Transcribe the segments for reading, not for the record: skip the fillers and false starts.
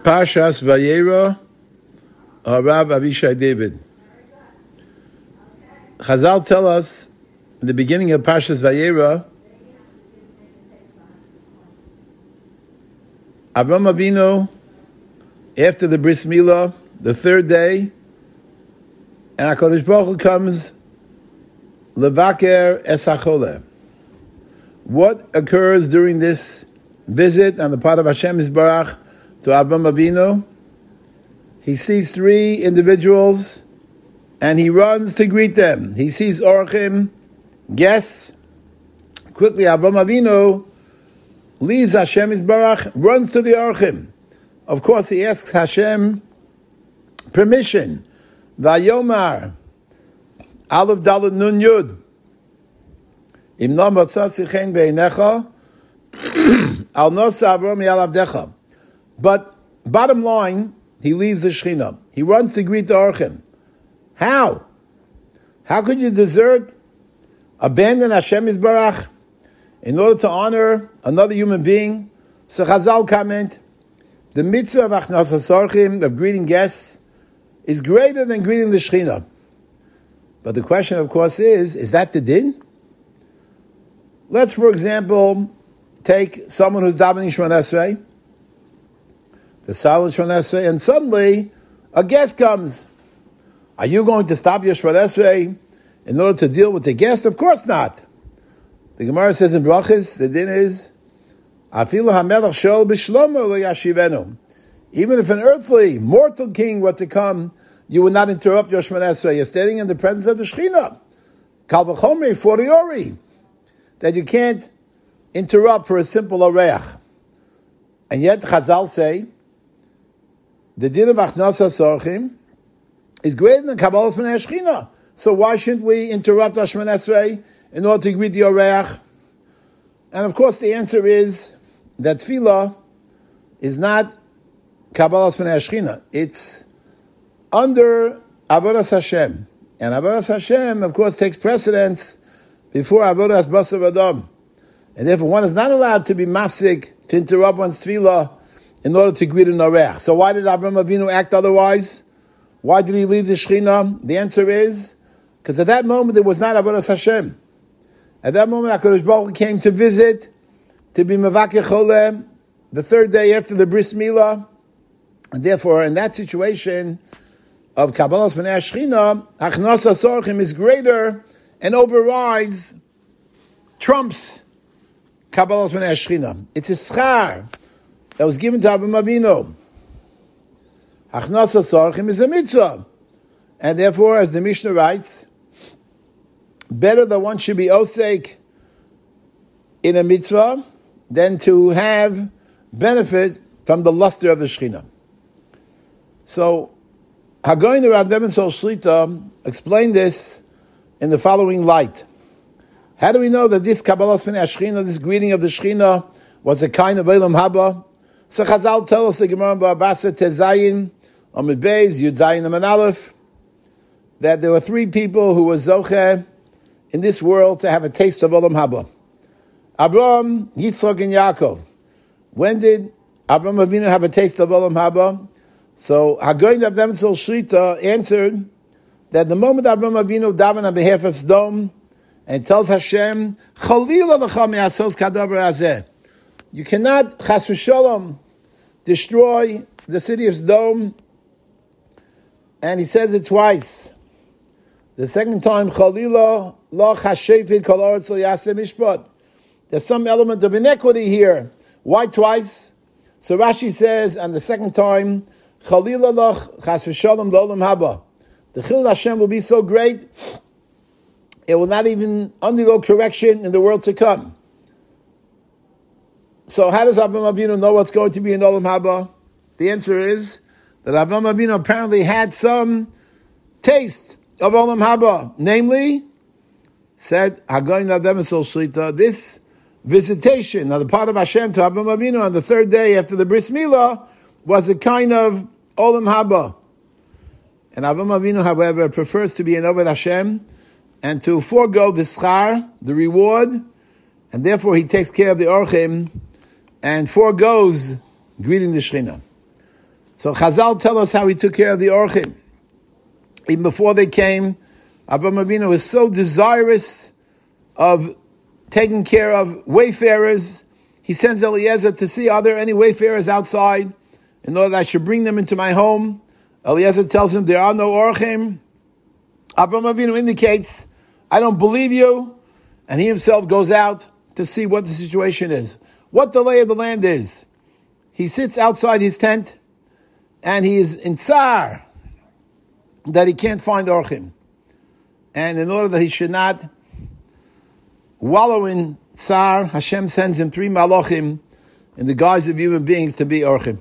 Parshas Vayera, Rav Avishai David. Chazal tell us in the beginning of Parshas Vayera, Avram Avinu, after the Bris Milah, the third day, and HaKadosh Baruch Hu comes Levaker es HaCholeh. What occurs during this visit on the part of Hashem Yisbarach to Avram Avinu? He sees three individuals and he runs to greet them. He sees Orchim, guests. Quickly Avram Avinu leaves Hashem Yisbarach, runs to the Orchim. Of course he asks Hashem permission. Vayomar Aleph Dalet Nun Yud Im no motza sichen beinecha al nosa Avram yalavdecha. But bottom line, he leaves the Shechina. He runs to greet the Orchim. How? How could you desert, abandon Hashem Yisbarach in order to honor another human being? So Chazal comment, the mitzvah of Achnasas Orchim, of greeting guests, is greater than greeting the Shechina. But the question, of course, is that the din? Let's, for example, take someone who's davening Shemona Esrei, the silent Shemona Esrei, and suddenly a guest comes. Are you going to stop your Shemona Esrei in order to deal with the guest? Of course not. The Gemara says in Brachos, the din is, Afilu hamelech shol b'shlomo lo yashivenu. Even if an earthly, mortal king were to come, you would not interrupt your Shemona Esrei. You're standing in the presence of the Shechina. Kal v'chomer foriori. That you can't interrupt for a simple oreach. And yet Chazal say, the din of Achnasas Orchim is greater than Kabbalas B'nai Shechina. So why shouldn't we interrupt our Shemona Esrei in order to greet the oreach? And of course the answer is that tefillah is not Kabbalas B'nai Shechina. It's under Avodas Hashem. And Avodas Hashem, of course, takes precedence before Avodas Basar Adam. And therefore one is not allowed to be mafsik, to interrupt one's tefillah in order to greet an oreach. So why did Avram Avinu act otherwise? Why did he leave the Shechina? The answer is, because at that moment it was not Avodas Hashem. At that moment HaKadosh Baruch Hu came to visit, to be Mevakeh Choleh, the third day after the Bris Milah. And therefore, in that situation of Kabbalas B'nai Shechina, Achnasas Orchim is greater and overrides, trumps Kabbalas B'nai Shechina. It's a schar that was given to Avram Avinu. Achnasas Orchim is a mitzvah. And therefore, as the Mishnah writes, better that one should be osek in a mitzvah than to have benefit from the luster of the Shechina. So, Hagoyin Rav Devin Sol Shlita explained this in the following light. How do we know that this Kabbalas B'nai Shechina, this greeting of the Shechina, was a kind of Olam Haba? So Chazal tell us, the Gemara Ba'abasa Tezayin, Amid Beis, Yud Zayin Amid Aleph, that there were three people who were Zocheh in this world to have a taste of Olam Haba. Abraham, Yitzchak, and Yaakov. When did Abraham Avinu have a taste of Olam Haba? So Hagoyin Rav Devin Sol Shlita answered that the moment Abraham Avinu davened on behalf of Sdom and tells Hashem, Chalila l'cha me'asos kadavar hazeh. You cannot, chas v'sholom, destroy the city of Sdom. And he says it twice. The second time, Chalila lo chashefid kol aretz lo yaseh mishpat. There's some element of inequity here. Why twice? So Rashi says, and the second time, Chalila loch chas v'sholom l'olam haba. The Chilul Hashem will be so great, it will not even undergo correction in the world to come. So how does Avram Avinu know what's going to be in Olam Haba? The answer is that Avram Avinu apparently had some taste of Olam Haba. Namely, said Hagoyin Rav Devin Sol Shlita, this visitation on the part of Hashem to Avram Avinu on the third day after the Bris Milah was a kind of Olam Haba. And Avram Avinu, however, prefers to be an Oved Hashem and to forego the schar, the reward, and therefore he takes care of the Orchim and foregoes greeting the Shechina. So Chazal tell us how he took care of the Orchim. Even before they came, Avraham Avinu was so desirous of taking care of wayfarers. He sends Eliezer to see, are there any wayfarers outside, in order that I should bring them into my home. Eliezer tells him, there are no Orchim. Avraham Avinu indicates, I don't believe you. And he himself goes out to see what the situation is, what the lay of the land is. He sits outside his tent, and he is in tsar that he can't find Orchim. And in order that he should not wallow in tsar, Hashem sends him 3 malachim in the guise of human beings to be Orchim.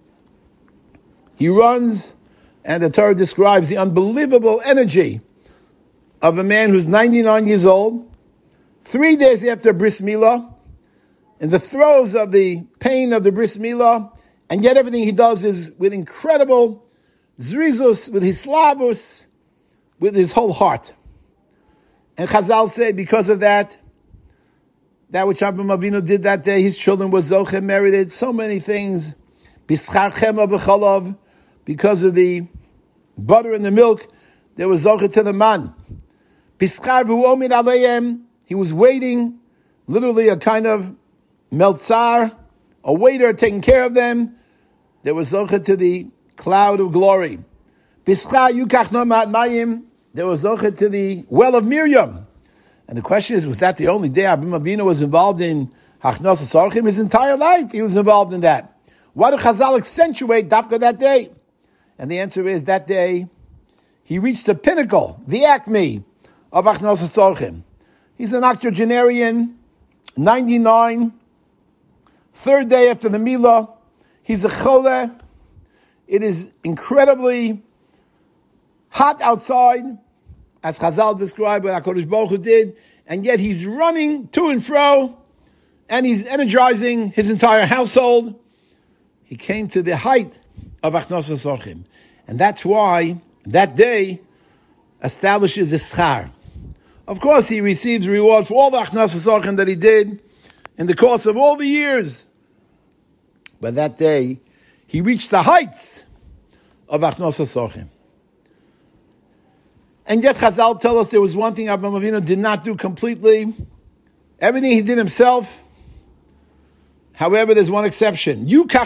He runs, and the Torah describes the unbelievable energy of a man who's 99 years old, 3 days after Bris Milah, in the throes of the pain of the Bris Milah, and yet everything he does is with incredible zrizus, with his slavus, with his whole heart. And Chazal say, because of that which Avraham Avinu did that day, his children were zoche, merited so many things. Bischar chema v'chalav, because of the butter and the milk, there was zoche to the man. Bischar v'uomid aleihem, he was waiting, literally a kind of meltzar, a waiter taking care of them. There was zoche to the cloud of glory. Bischar yukach nomat mayim, there was zoche to the well of Miriam. And the question is, was that the only day Avraham Avinu was involved in Hachnasas Orchim? His entire life he was involved in that. Why do Chazal accentuate Dafka that day? And the answer is, that day he reached the pinnacle, the acme of Hachnasas Orchim. He's an octogenarian, 99, 3rd day after the Milah. He's a chole. It is incredibly hot outside, as Chazal described what HaKadosh Baruch Hu did, and yet he's running to and fro, and he's energizing his entire household. He came to the height of Hachnasas Orchim. And that's why that day establishes a schar. Of course, he receives reward for all the Hachnasas Orchim that he did in the course of all the years. But that day, he reached the heights of Hachnasas Orchim. And yet Chazal tell us there was one thing Avraham Avinu did not do completely. Everything he did himself. However, there's one exception.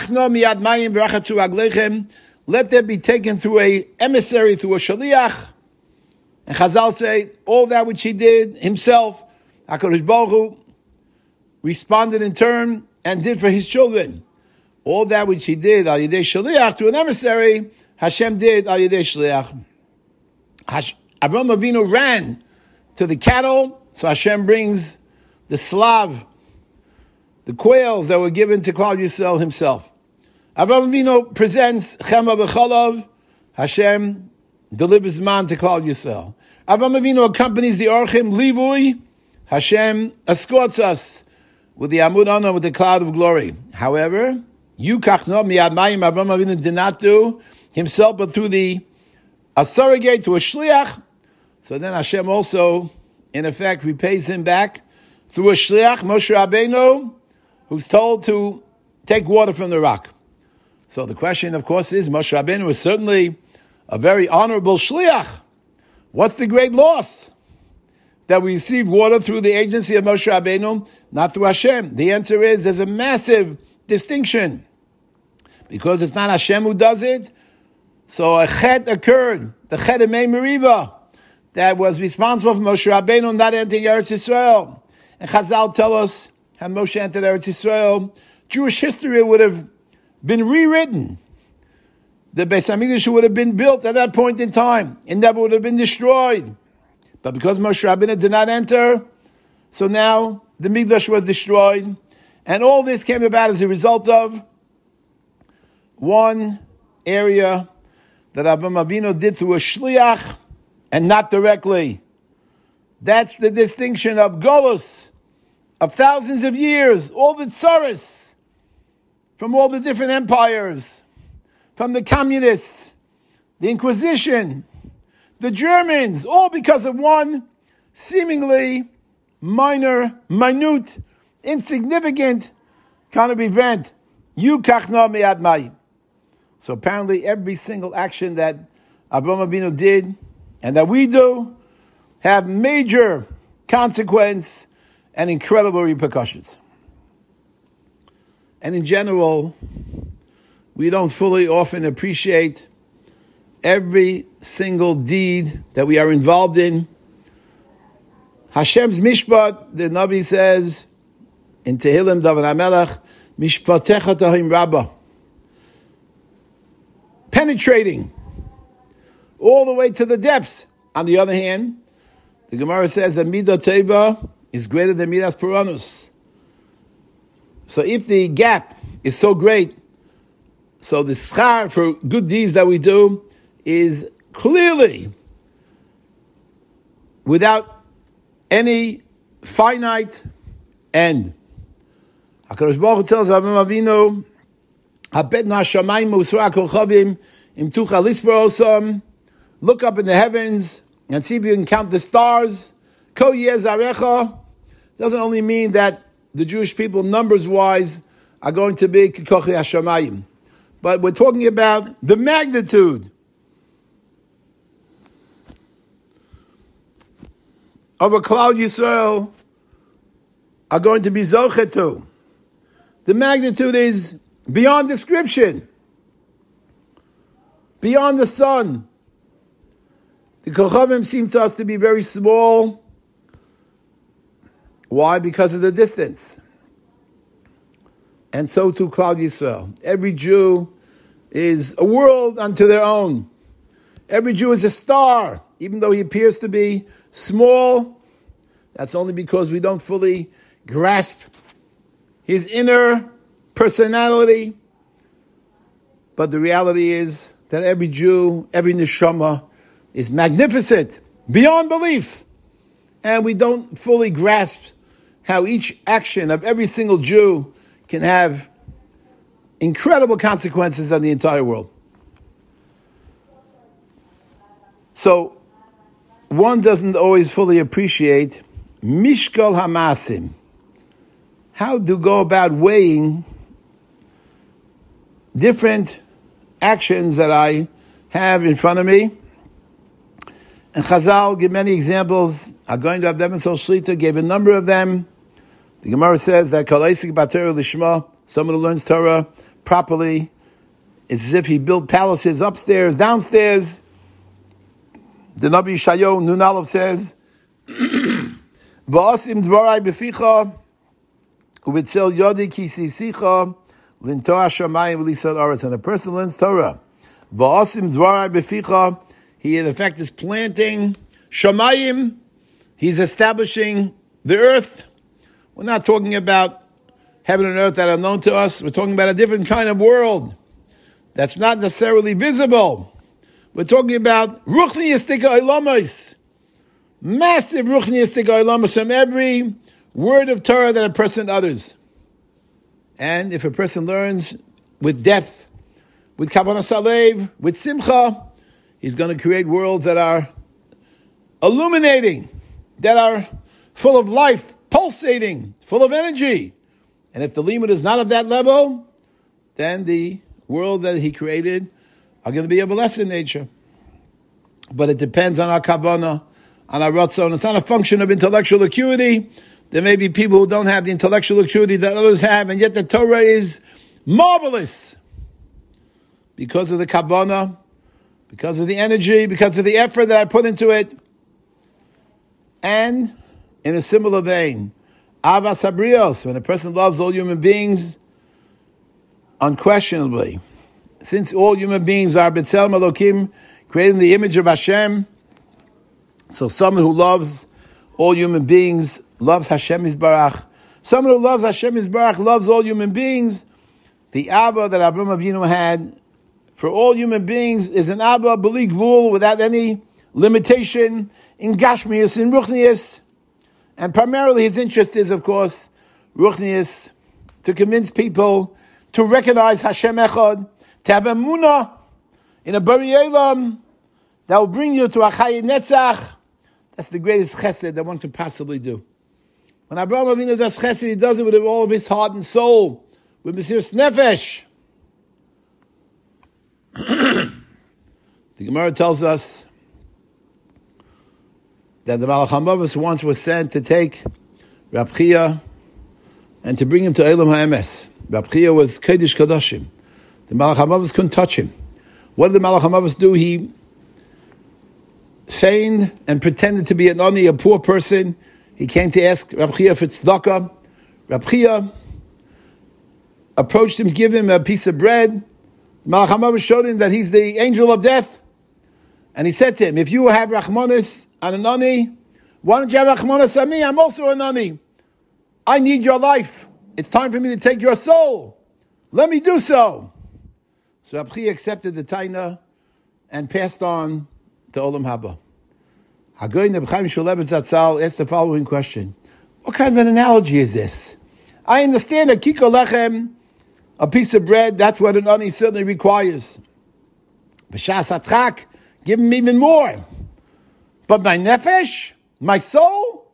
Let there be taken through a emissary, through a shaliach. And Chazal say, all that which he did himself, HaKadosh Baruch Hu responded in turn and did for his children. All that which he did, al yidei shaliach, to an emissary, Hashem did al yidei shaliach. Avraham Avinu ran to the cattle, so Hashem brings the slav, the quails that were given to Klal Yisrael himself. Avraham Avinu presents chema v'chalav, Hashem delivers man to Klal Yisrael. Avraham Avinu accompanies the Orchim, livui, Hashem escorts us with the Amud Ana, with the cloud of glory. However, yukach no miyad mayim, Avraham Avinu did not do himself, but through a surrogate, to a shliach. So then Hashem also, in effect, repays him back through a shliach, Moshe Rabbeinu, who's told to take water from the rock. So the question, of course, is, Moshe Rabbeinu is certainly a very honorable shliach. What's the great loss? That we receive water through the agency of Moshe Rabbeinu, not through Hashem. The answer is, there's a massive distinction. Because it's not Hashem who does it, so a chet occurred, the chet of Mei Meriva, that was responsible for Moshe Rabbeinu not entering Eretz Yisrael. And Chazal tell us, had Moshe entered Eretz Yisrael, Jewish history would have been rewritten. The Beis HaMikdash would have been built at that point in time. It never would have been destroyed. But because Moshe Rabbeinu did not enter, so now the Mikdash was destroyed. And all this came about as a result of one area that Avraham Avinu did through a shliach and not directly. That's the distinction of Golus, of thousands of years, all the tsaris, from all the different empires, from the communists, the Inquisition, the Germans, all because of one seemingly minute, insignificant kind of event. Yukachna mi'ad mayim. So apparently every single action that Avraham Avinu did and that we do have major consequence and incredible repercussions. And in general, we don't fully often appreciate every single deed that we are involved in. Hashem's mishpat, the Navi says in Tehillim, David HaMelech, mishpatecha tahim rabbah. Penetrating all the way to the depths. On the other hand, the Gemara says that midah teva is greater than midas puranus. So if the gap is so great, so the schar for good deeds that we do is clearly without any finite end. HaKadosh Baruch Hu tells Avraham Avinu, "Habet na'ashamayim u'sra kochavim im tucha lisper osam." Look up in the heavens and see if you can count the stars. Ko yeh zarecha doesn't only mean that the Jewish people, numbers-wise, are going to be kikochi hashamayim, but we're talking about the magnitude of a Klal Yisrael are going to be zoche to. The magnitude is beyond description, beyond the sun. The Kochavim seem to us to be very small. Why? Because of the distance. And so too Klal Yisrael. Every Jew is a world unto their own. Every Jew is a star, even though he appears to be small. That's only because we don't fully grasp his inner personality. But the reality is that every Jew, every neshama is magnificent, beyond belief. And we don't fully grasp how each action of every single Jew can have incredible consequences on the entire world. So, one doesn't always fully appreciate Mishkal Hamasim. How to go about weighing different actions that I have in front of me. And Chazal give many examples. Going to Avdem Sol Shlita gave a number of them. The Gemara says that Kol Eisik Bater Lishma, someone who learns Torah properly, it's as if he built palaces upstairs, downstairs. The Nabi Yeshayahu Nun Aleph says, V'asim dvarai beficha, u'vitzel yodi kisisicha, lintoa shamayim v'lisad aretz. And a person learns Torah. V'asim dvarai beficha, he in effect is planting shamayim, he's establishing the earth. We're not talking about heaven and earth that are known to us. We're talking about a different kind of world that's not necessarily visible. We're talking about ruchniistic olamos, massive ruchniistic olamos from every word of Torah that a person utters. And if a person learns with depth, with kavanah salev, with simcha, he's going to create worlds that are illuminating, that are full of life, pulsating, full of energy. And if the limud is not of that level, then the world that he created are going to be of a lesser nature. But it depends on our kavanah, on our ratzon. It's not a function of intellectual acuity. There may be people who don't have the intellectual acuity that others have, and yet the Torah is marvelous because of the kavanah, because of the energy, because of the effort that I put into it. And in a similar vein, Avas Habrios, when a person loves all human beings, unquestionably, since all human beings are B'Tselem Elokim, created in the image of Hashem, so someone who loves all human beings loves Hashem Yisbarach. Someone who loves Hashem Yisbarach loves all human beings. The Abba that Avraham Avinu had for all human beings is an Abba B'li Gvul, without any limitation, in Gashmius, in Ruchnius. And primarily his interest is, of course, Ruchnius, to convince people to recognize Hashem Echad, to have emunah in a Bari Elam that will bring you to a Chayei Netzach. That's the greatest chesed that one can possibly do. When Avraham Avinu does chesed, he does it with all of his heart and soul, with Mesiras Nefesh. The Gemara tells us that the Malach HaMavis once was sent to take Rab Chia and to bring him to Eilam HaEmes. Rab Chia was Kodesh Kodashim. The Malach HaMavis couldn't touch him. What did the Malach HaMavis do? He feigned and pretended to be an ani, a poor person. He came to ask Rab Chia for tzedakah. Rab Chia approached him to give him a piece of bread. The Malach HaMavis showed him that he's the angel of death. And he said to him, if you have Rachmanis on an ani, why don't you have Rachmanis on me? I'm also an ani. I need your life. It's time for me to take your soul. Let me do so. So Rab Chia accepted the taina and passed on to Olam Haba. Hagoyin Reb Chaim Shmulevitz Zatzal asked the following question. What kind of an analogy is this? I understand a kiko lechem, a piece of bread, that's what an ani certainly requires. B'shas hatzchak, give him even more. But my nefesh, my soul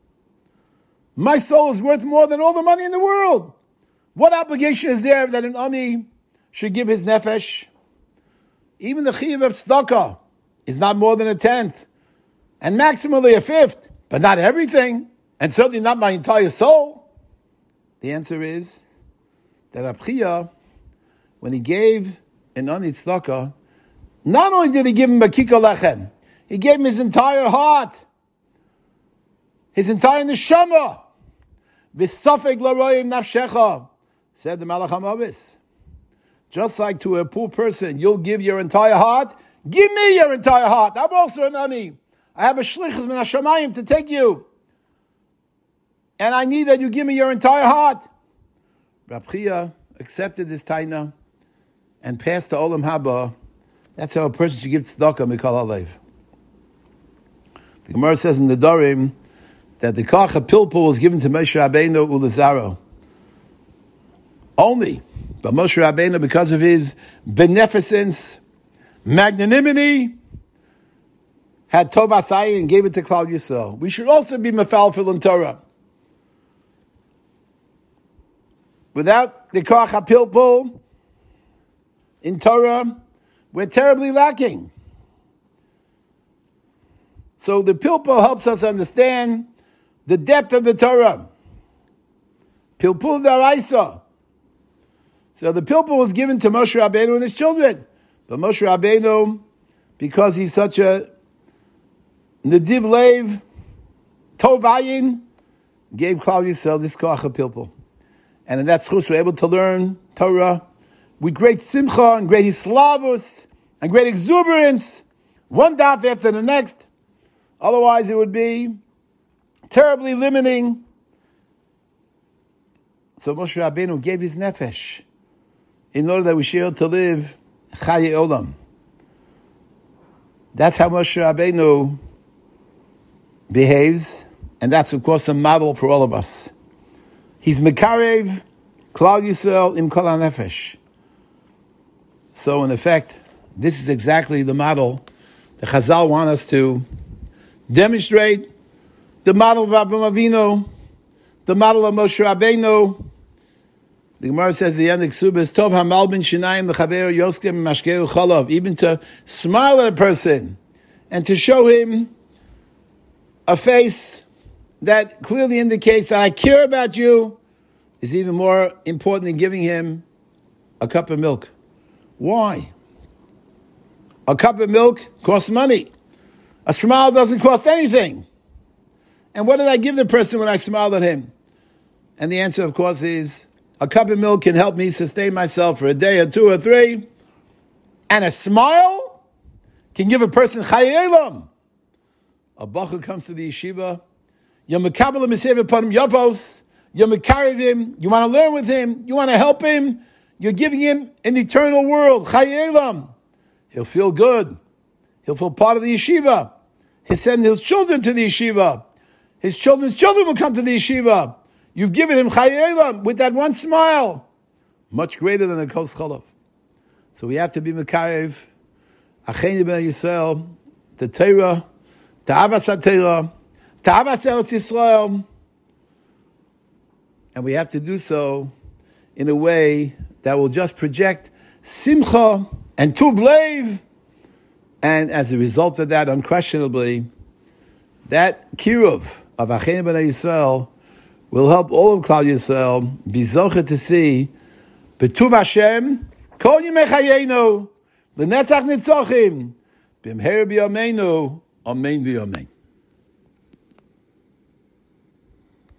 is worth more than all the money in the world. What obligation is there that an ani should give his nefesh? Even the chiyuv of tzedakah is not more than a tenth, and maximally a fifth, but not everything, and certainly not my entire soul. The answer is that Rab Chia, when he gave an ani tzedakah, not only did he give him a kiko lechem, he gave him his entire heart, his entire neshama. V'safek l'royim nafshecha, said the Malach HaMavis. Just like to a poor person, you'll give your entire heart. Give me your entire heart. I'm also an ani. I have a shlichus min hashamayim to take you. And I need that you give me your entire heart. Rab Chia accepted this taina and passed to Olam Haba. That's how a person should give tzedakah mikol halev. The Gemara says in the Dorim that the kach pilpul was given to Moshe Rabbeinu ulazaro. Only, but Moshe Rabbeinu, because of his beneficence, magnanimity, had tov asai and gave it to Klal Yisrael. We should also be mefalfil in Torah. Without the kach pilpul in Torah, we're terribly lacking. So the pilpul helps us understand the depth of the Torah. Pilpul daraisa. So the pilpul was given to Moshe Rabbeinu and his children. But Moshe Rabbeinu, because he's such a nediv leiv, tovayin, gave Klal Yisrael this koach pilpul. And in that schus we're able to learn Torah with great simcha and great hislavus and great exuberance, one daf after the next. Otherwise it would be terribly limiting. So Moshe Rabbeinu gave his nefesh in order that we should be able to live chaye olam. That's how Moshe Rabbeinu behaves, and that's of course a model for all of us. He's mekarev Klal Yisrael im kol hanefesh. So in effect, this is exactly the model the Chazal want us to demonstrate. The model of Avraham Avinu, the model of Moshe Rabbeinu. The Gemara says the end of Ksuba is Tov Hamal bin Shinayim L'chaver Yoskem Mashkeu Chalav. Even to smile at a person and to show him a face that clearly indicates that I care about you is even more important than giving him a cup of milk. Why? A cup of milk costs money. A smile doesn't cost anything. And what did I give the person when I smiled at him? And the answer, of course, is a cup of milk can help me sustain myself for a day or two or three. And a smile can give a person chaye olam. A bacher comes to the yeshiva. You're mekabel him upon him yavos. You're mekarev him. You want to learn with him. You want to help him. You're giving him an eternal world. Chaye olam. He'll feel good. He'll feel part of the yeshiva. He'll send his children to the yeshiva. His children's children will come to the yeshiva. You've given him chaye olam with that one smile. Much greater than a kos chalav. So we have to be mekarev. Acheinu ben Yisrael. The Torah. Ta'avas HaTorah. Ta'avas Eretz Yisrael. And we have to do so in a way that will just project simcha and Tuv Lev. And as a result of that, unquestionably, that kiruv of Acheinu B'nai Yisrael will help all of Klal Yisrael be zocher to see B'tuv Hashem Kol Yimei Chayenu L'netzach Nitzochim B'mher B'yameinu Amen V'yamein.